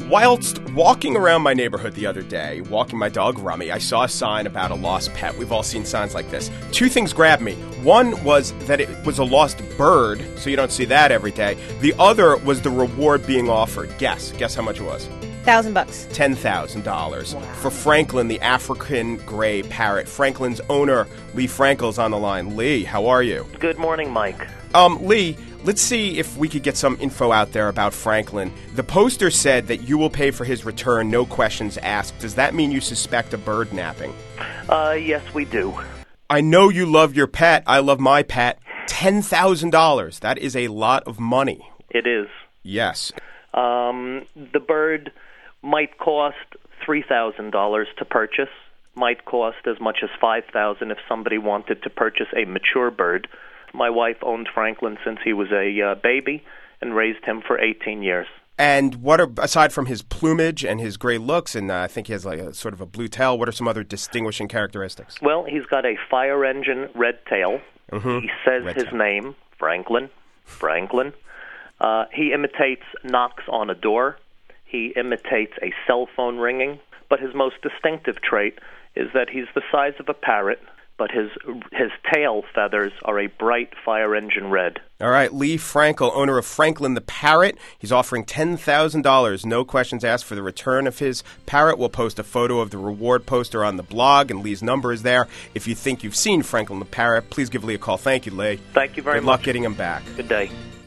Whilst walking around my neighborhood the other day, walking my dog Rummy, I saw a sign about a lost pet. We've all seen signs like this. Two things grabbed me. One was that it was a lost bird, so you don't see that every day. The other was the reward being offered. Guess how much it was? $1,000. $10,000 for Franklin, the African gray parrot. Franklin's owner, Lee Frankel's on the line. Lee, how are you? Good morning, Mike. Lee, let's see if we could get some info out there about Franklin. The poster said that you will pay for his return, no questions asked. Does that mean you suspect a bird napping? Yes, we do. I know you love your pet. I love my pet. $10,000. That is a lot of money. It is. Yes. The bird might cost $3,000 to purchase, might cost as much as $5,000 if somebody wanted to purchase a mature bird. My wife owned Franklin since he was a baby and raised him for 18 years. And what are, aside from his plumage and his gray looks, and I think he has like a sort of a blue tail, what are some other distinguishing characteristics? Well, he's got a fire engine red tail. Mm-hmm. He says Red his tail. name, Franklin. He imitates knocks on a door. He imitates a cell phone ringing. But his most distinctive trait is that he's the size of a parrot, but his tail feathers are a bright fire engine red. All right, Lee Frankel, owner of Franklin the Parrot. He's offering $10,000, no questions asked, for the return of his parrot. We'll post a photo of the reward poster on the blog, and Lee's number is there. If you think you've seen Franklin the Parrot, please give Lee a call. Thank you, Lee. Thank you very much. Good luck getting him back. Good day.